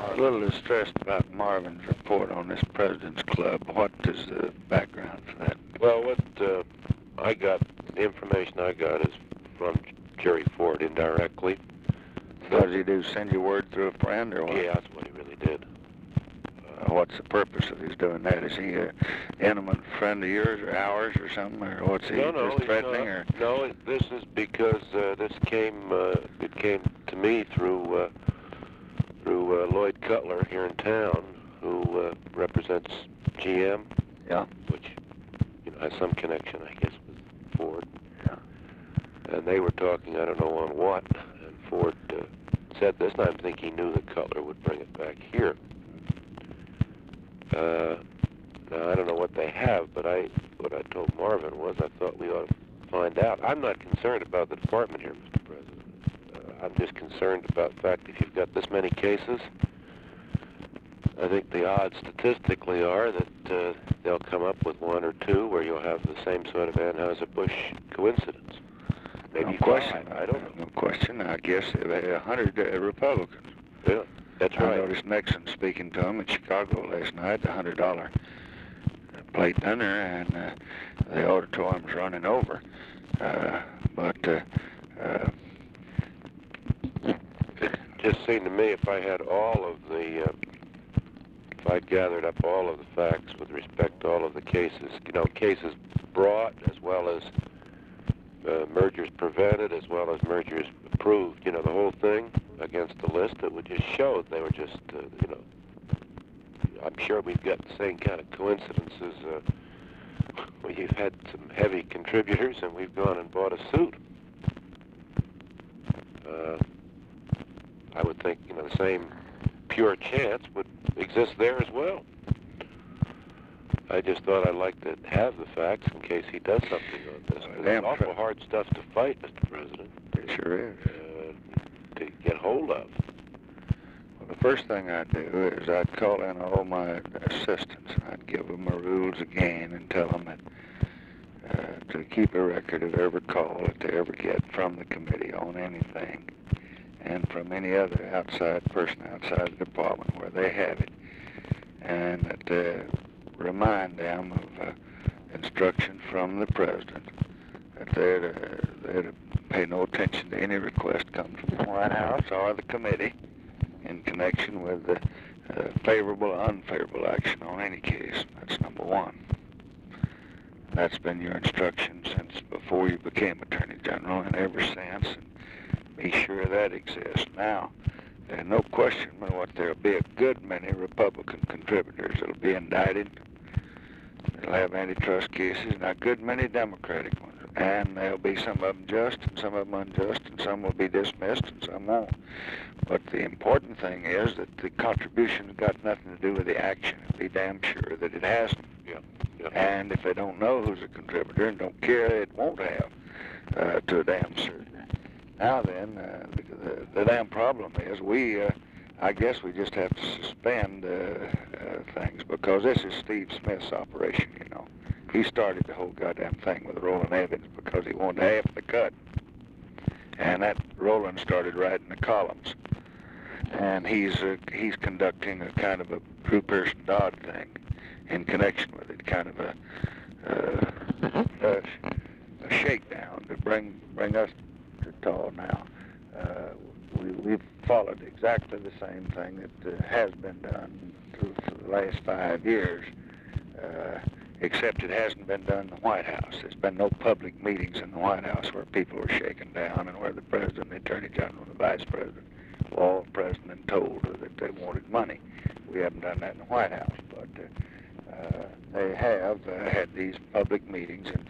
A little distressed about Marvin's report on this President's Club. What is the background for that? Well, what I got, the information I got is from Jerry Ford indirectly. What does he do, send you word through a friend or what? Yeah, that's what he really did. What's the purpose of his doing that? Is he an intimate friend of yours or ours or something? Or what's he just threatening? Or? No, this is because it came to me through Lloyd Cutler here in town, who represents GM. Yeah. Which has some connection, I guess, with Ford. Yeah. And they were talking, I don't know on what, and Ford said this, and I think he knew that Cutler would bring it back here. Now, I don't know what they have, but what I told Marvin was I thought we ought to find out. I'm not concerned about the department here, Mr. President. I'm just concerned about the fact if you've got this many cases, I think the odds statistically are that they'll come up with one or two where you'll have the same sort of Anheuser-Busch coincidence. Maybe no question. I don't know. No question. I guess they had 100 Republicans. Yeah, that's right. I noticed Nixon speaking to them in Chicago last night, the $100 plate dinner, and the auditorium's running over. It just seemed to me if I had all of the, if I gathered up all of the facts with respect to all of the cases, cases brought as well as mergers prevented as well as mergers approved, the whole thing against the list, it would just show they were just, I'm sure we've got the same kind of coincidences where you've had some heavy contributors and we've gone and bought a suit. I would think, the same pure chance would exist there as well. I just thought I'd like to have the facts in case he does something on this. It's awful hard stuff to fight, Mr. President. It sure is. To get hold of. Well, the first thing I'd do is I'd call in all my assistants. I'd give them the rules again and tell them that to keep a record of every call that they ever get from the committee on anything and from any other outside person outside the department where they have it, and that remind them of instruction from the President that they're to pay no attention to any request coming from the White House or the committee in connection with the favorable or unfavorable action on any case. That's number one. That's been your instruction since before you became Attorney General and ever since. And be sure that exists. Now, there's no question but what there'll be a good many Republican contributors that'll be indicted. They'll have antitrust cases, and a good many Democratic ones. And there'll be some of them just, and some of them unjust, and some will be dismissed, and some won't. But the important thing is that the contribution's got nothing to do with the action. Be damn sure that it hasn't. Yeah. And if they don't know who's a contributor and don't care, it won't have to a damn certainty. Now then, the damn problem is I guess we just have to suspend things because this is Steve Smith's operation, He started the whole goddamn thing with Roland Evans because he wanted half the cut. And that Roland started writing the columns. And he's conducting a kind of a Drew Pearson Dodd thing in connection with it, kind of a shakedown to bring us to tall now. We've followed exactly the same thing that has been done for the last 5 years, except it hasn't been done in the White House. There's been no public meetings in the White House where people were shaken down and where the President, the Attorney General, and the Vice President were all present and told that they wanted money. We haven't done that in the White House, but they have had these public meetings in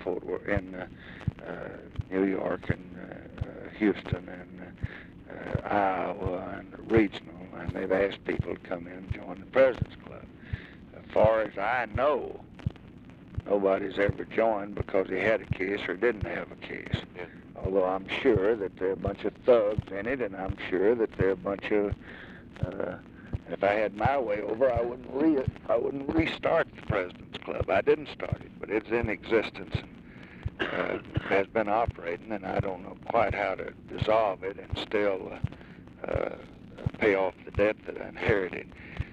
New York and Houston and Iowa and regional, and they've asked people to come in and join the President's Club. As far as I know, nobody's ever joined because he had a case or didn't have a case. Yeah. Although I'm sure that there are a bunch of thugs in it, and I'm sure that there are a bunch of if I had my way over, I wouldn't restart the President's Club. I didn't start it, but it's in existence and has been operating, and I don't know quite how to dissolve it and still pay off the debt that I inherited.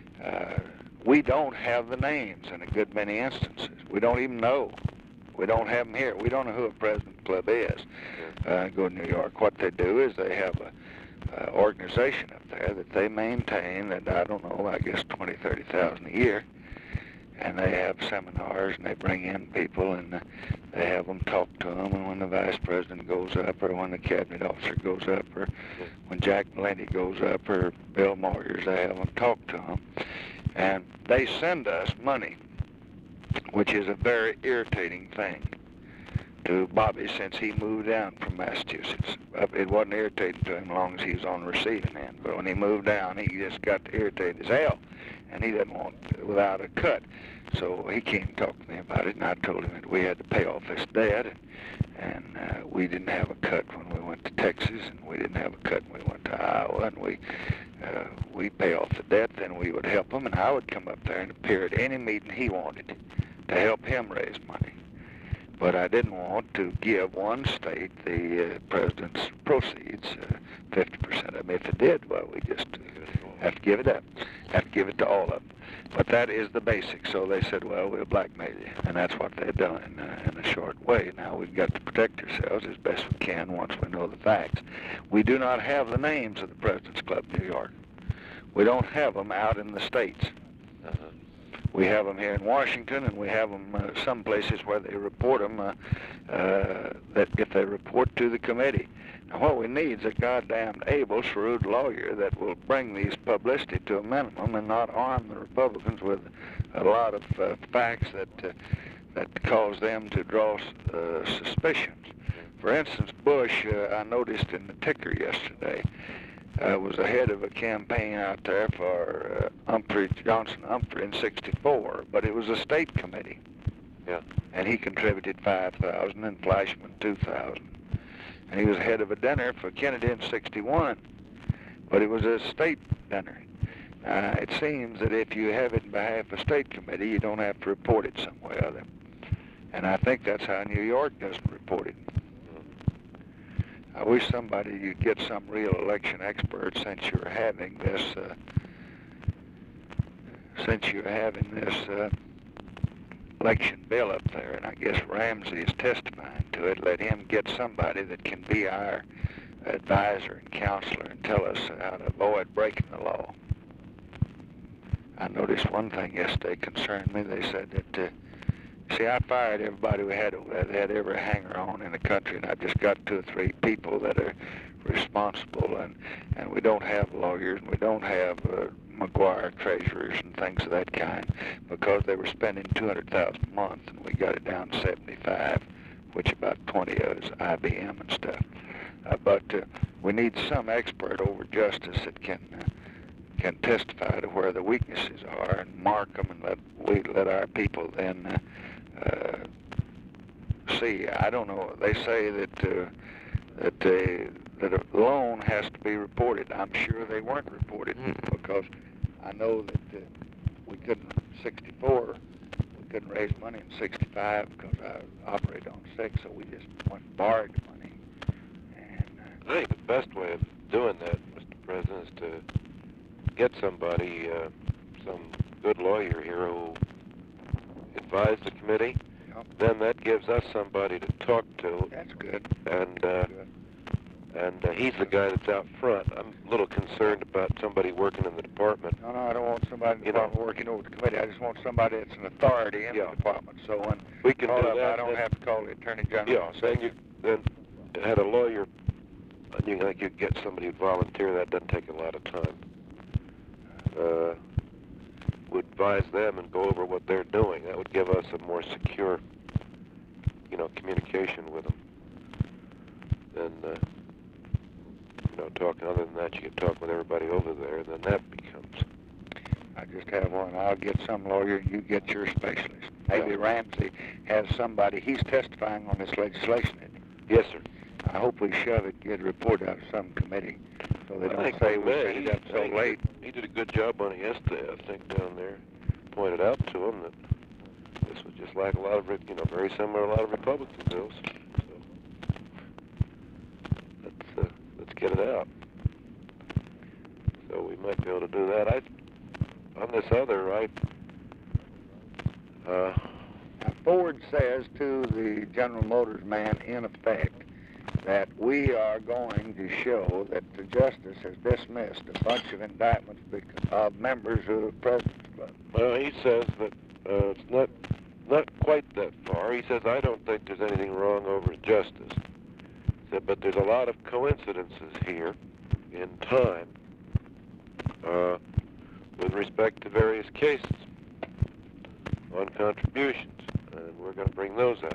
We don't have the names in a good many instances. We don't even know. We don't have them here. We don't know who a President's Club is. Go to New York. What they do is they have a organization up there that they maintain that, I don't know, I guess 20, 30,000 a year. And they have seminars, and they bring in people, and they have them talk to them. And when the vice president goes up, or when the cabinet officer goes up, or when Jack Valenti goes up, or Bill Moyers, they have them talk to them. And they send us money, which is a very irritating thing to Bobby since he moved down from Massachusetts. It wasn't irritating to him as long as he was on the receiving end. But when he moved down, he just got irritated as hell. And he didn't want without a cut. So he came and talked to me about it, and I told him that we had to pay off this debt, and we didn't have a cut when we went to Texas, and we didn't have a cut when we went to Iowa, and we pay off the debt, then we would help him, and I would come up there and appear at any meeting he wanted to help him raise money. But I didn't want to give one state the president's proceeds, 50% of them. If it did, well, we just have to give it up, have to give it to all of them. But that is the basics. So they said, well, we'll blackmail you. And that's what they've done in a short way. Now we've got to protect ourselves as best we can once we know the facts. We do not have the names of the President's Club New York. We don't have them out in the states. We have them here in Washington, and we have them some places where they report them, that if they report to the committee. Now, what we need is a goddamn able, shrewd lawyer that will bring these publicity to a minimum and not arm the Republicans with a lot of facts that cause them to draw suspicions. For instance, Bush, I noticed in the ticker yesterday, was ahead of a campaign out there for Johnson Humphrey in '64, but it was a state committee. Yeah. And he contributed 5,000 and Flashman 2,000. And he was ahead of a dinner for Kennedy in '61, but it was a state dinner. It seems that if you have it in behalf of a state committee, you don't have to report it some way or other. And I think that's how New York doesn't report it. I wish you'd get some real election expert since you're having this election bill up there, and I guess Ramsey is testifying to it. Let him get somebody that can be our advisor and counselor and tell us how to avoid breaking the law. I noticed one thing yesterday concerned me. They said that see, I fired everybody we had over there. They had every hanger-on in the country, and I just got 2 or 3 people that are responsible, and we don't have lawyers, and we don't have McGuire treasurers and things of that kind, because they were spending $200,000 a month, and we got it down to 75, which about 20 of it is IBM and stuff. But we need some expert over justice that can testify to where the weaknesses are and mark them, and let our people then see. I don't know. They say that a loan has to be reported. I'm sure they weren't reported because I know that we couldn't. 64, we couldn't raise money in 65 because I operated on 6, so we just went and borrowed the money. And I think the best way of doing that, Mr. President, is to get somebody, some good lawyer here who advise the committee. Yep. Then that gives us somebody to talk to. That's good. And he's the guy that's out front. I'm a little concerned about somebody working in the department. No, I don't want somebody in the department working over the committee. I just want somebody that's an authority in the department. So when we can do that, I don't have to call the Attorney General. Yeah, then had a lawyer, and you think you'd get somebody who'd volunteer. That doesn't take a lot of time. Would advise them and go over what they're doing. That would give us a more secure, communication with them. And talking. Other than that, you can talk with everybody over there, and then that becomes. I just have one. I'll get some lawyer, and you get your specialist. Maybe Ramsey has somebody. He's testifying on this legislation, isn't he? Yes, sir. I hope we shove it, get a report out of some committee, so they don't say we set it up so late. He did a good job on it yesterday, I think, down there. Pointed out to him that this was just like a lot of, very similar to a lot of Republican bills. So let's get it out. So we might be able to do that. On this other, Now, Ford says to the General Motors man, in effect, that we are going to show that the justice has dismissed a bunch of indictments of members of the President's Club. well, he says that it's not quite that far. He says, I don't think there's anything wrong over justice. He said, but there's a lot of coincidences here in time with respect to various cases on contributions, and we're going to bring those up.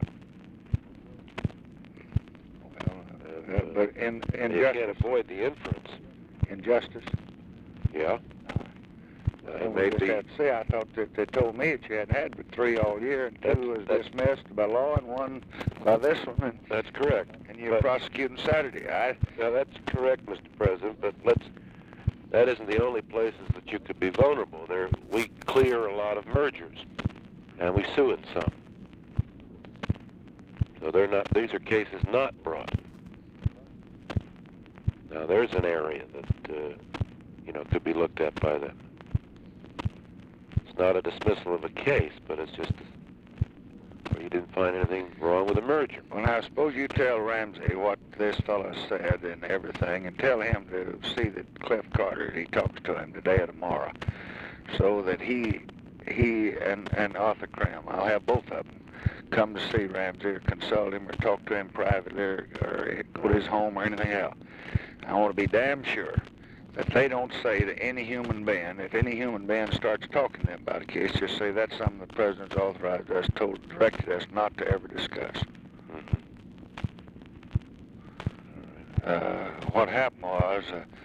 But in you justice, can't avoid the inference. in justice, Yeah. we just have to see. I thought that they told me that you hadn't had but 3 all year, and 2 was dismissed by law, and 1 by this one, and That's correct. you're prosecuting Saturday. Now, that's correct, Mr. President, but that isn't the only places that you could be vulnerable. We clear a lot of mergers, and we sue in some. So these are cases not brought. Now, there's an area that, could be looked at by them. It's not a dismissal of a case, but it's just where you didn't find anything wrong with a merger. Well, now, suppose you tell Ramsey what this fellow said and everything, and tell him to see that Cliff Carter, he talks to him today or tomorrow, so that he and Arthur Cram, I'll have both of them, come to see Ramsey or consult him or talk to him privately or go to his home or anything else. I want to be damn sure that they don't say to any human being, if any human being starts talking to them about a case, just say that's something the President's authorized us, directed us not to ever discuss. What happened was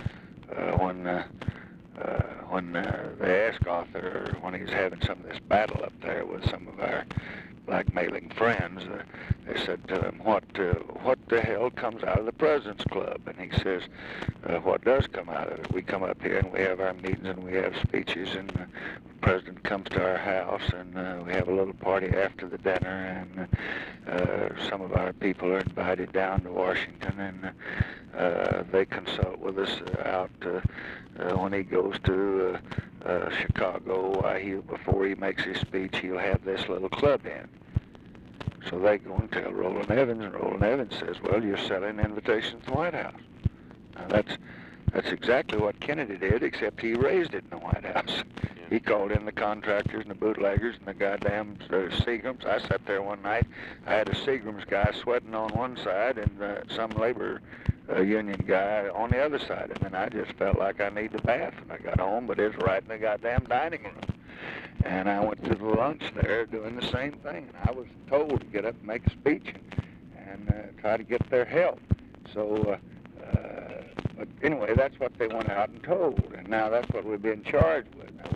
when they asked Arthur, when he was having some of this battle up there with some of our blackmailing friends, they said to him, what the hell comes out of the President's Club? And he says, what does come out of it? We come up here and we have our meetings and we have speeches, and the President comes to our house, and we have a little party after the dinner, and some of our people are invited down to Washington, and they consult with us out when he goes to Chicago. Before he makes his speech, he'll have this little club in. So they go and tell Roland Evans, and Roland Evans says, well, you're selling invitations to the White House. Now, that's exactly what Kennedy did, except he raised it in the White House. He called in the contractors and the bootleggers and the goddamn Seagrams. I sat there one night. I had a Seagrams guy sweating on one side and some labor union guy on the other side. And then I just felt like I needed a bath when I got home, but it was right in the goddamn dining room. And I went to the lunch there doing the same thing. And I was told to get up and make a speech and try to get their help. So, but anyway, that's what they went out and told. And now that's what we've been charged with. Now,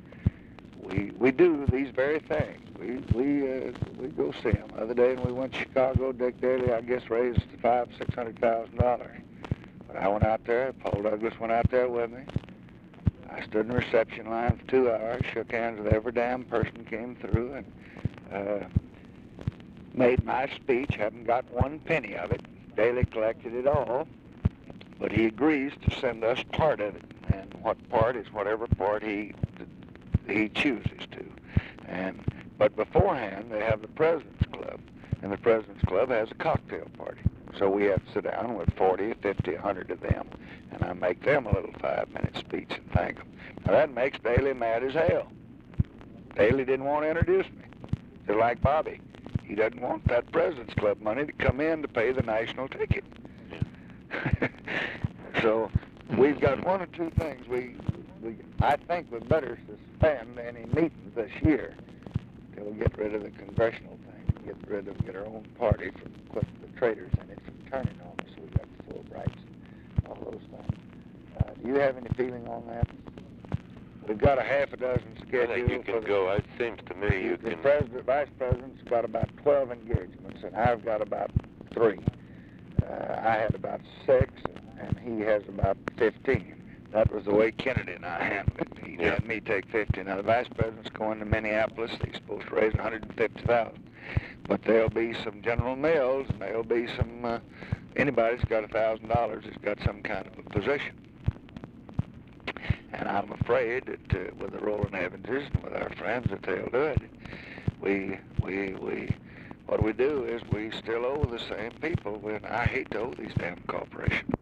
we do these very things. We go see them. The other day when we went to Chicago, Dick Daley, I guess, raised $600,000. But I went out there. Paul Douglas went out there with me. I stood in the reception line for 2 hours, shook hands with every damn person who came through, and made my speech. Haven't got 1 penny of it. Daley collected it all, but he agrees to send us part of it. And what part is whatever part he chooses to. But beforehand, they have the President's Club, and the President's Club has a cocktail party. So we have to sit down with 40, 50, 100 of them, and I make them a little 5-minute speech and thank them. Now that makes Daley mad as hell. Daley didn't want to introduce me. They're like Bobby. He doesn't want that President's Club money to come in to pay the national ticket. So we've got 1 or 2 things. I think we better suspend any meetings this year till we get rid of the congressional thing, get our own party from putting the traitors in it from turning on us. We've got the Fulbrights, all those things. Do you have any feeling on that? We've got a half a dozen scheduled. I think you can go. It seems to me you can. The Vice President's got about 12 engagements, and I've got about 3. I had about 6, and he has about 15. That was the way Kennedy and I handled it. He had me take 50. Now, the Vice President's going to Minneapolis. He's supposed to raise $150,000. But there'll be some General Mills, and there'll be some, anybody that's got $1,000 has got some kind of a position. And I'm afraid that with the Rolling Evanses and with our friends that they'll do it. What we do is we still owe the same people. When I hate to owe these damn corporations.